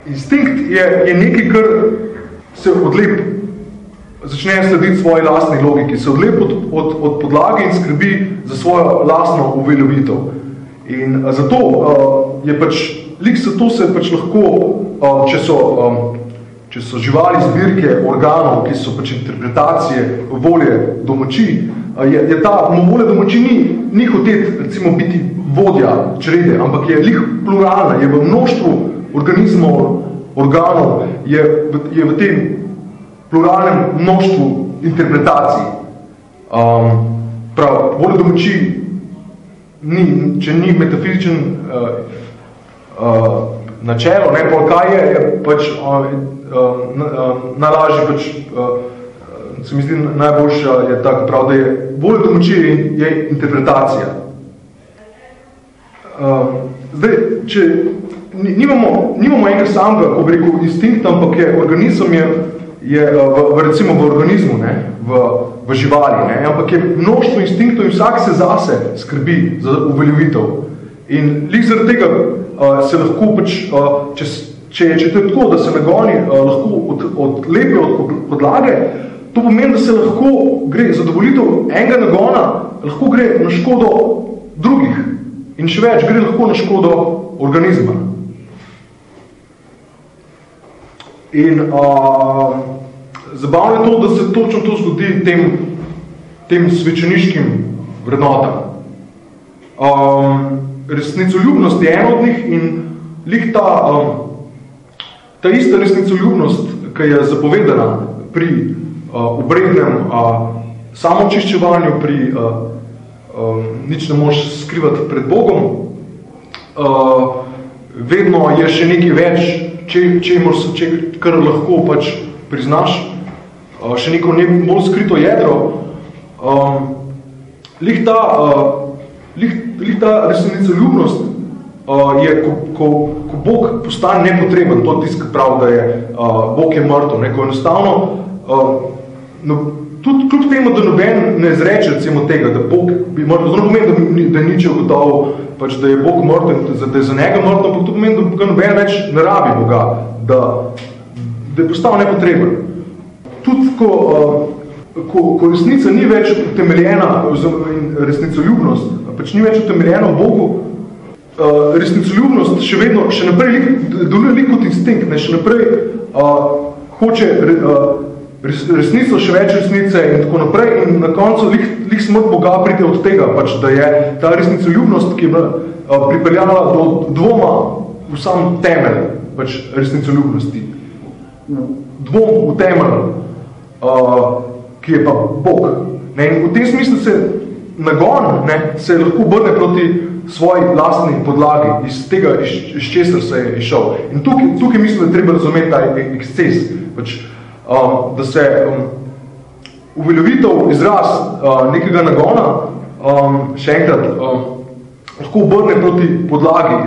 Instinkt je nekaj, kar se odlep začne slediti svoji lastni logiki, se odlep od podlage in skrbi za svojo lastno uveljavitev. In zato je pač, zato se pač lahko, če so živali zbirke organov, ki so pač interpretacije volje domačij, je ta volja domačij ni hoteti, recimo, biti vodja črede, ampak je lih pluralna, je v mnoštvu organizmov, organov, je v tem pluralnem mnoštvu interpretacij. Volja domačij če ni metafizičen načelo, kaj je pač najlažje pač, se mi zdi najboljša je tako prav, da je volja domačij je interpretacija. Zdaj, če nimamo enega samega, ko bi rekel, instinkta, ampak je organizem recimo v organizmu, v živali, ampak je mnoštvo instinktov in vsak se zase skrbi za uveljavitev. In lih zaradi tega se lahko pač, če je tako, da se nagoni lahko odlepijo od podlage, to pomeni, da se lahko gre zadovoljitev enega nagona, lahko gre na škodo drugih in še več, gre lahko na škodo organizma. In zabavno je to, da se točno to zgodi tem svečeniškim vrednotam. Resnicoljubnost je ena od njih in lih ta ista resnicoljubnost, ki je zapovedana pri obrednem samočiščevanju, pri nič ne moš skrivati pred Bogom, vedno je še nekaj več, kar lahko pač priznaš, še neko bolj skrito jedro. Lih ta resnicoljubnost je, ko Bog postane nepotreben, to je tisto, prav, da je Bog je mrtev, ko enostavno, tudi kljub temu, da noben ne izreče recimo tega, da Bog bi mrtev, to ne pomeni, da je nič ugotovil, pač, da je Bog mrtev, da je za njega mrtev, ampak to pomeni, da ga noben več ne rabi Boga, da je postal nepotreben. Tudi, ko resnica ni več utemeljena, resnicoljubnost, pač ni več utemeljena v Bogu, resnicoljubnost še naprej deluje kot instinkt, še naprej hoče resnico, še več resnice in tako naprej in na koncu lih smrt Boga pride od tega, pač, da je ta resnicoljubnost, ki je pripeljala do dvoma v sam temelj pač, resnicoljubnosti. Dvom v temelj, ki je pa Bog. In v tem smislu se nagon se lahko obrne proti svoji lastni podlagi, iz tega, iz česar se je išel. In tukaj mislim, da je treba razumeti ta eksces, pač, da se uveljavitev izraz nekega nagona, še enkrat, lahko obrne proti podlagi,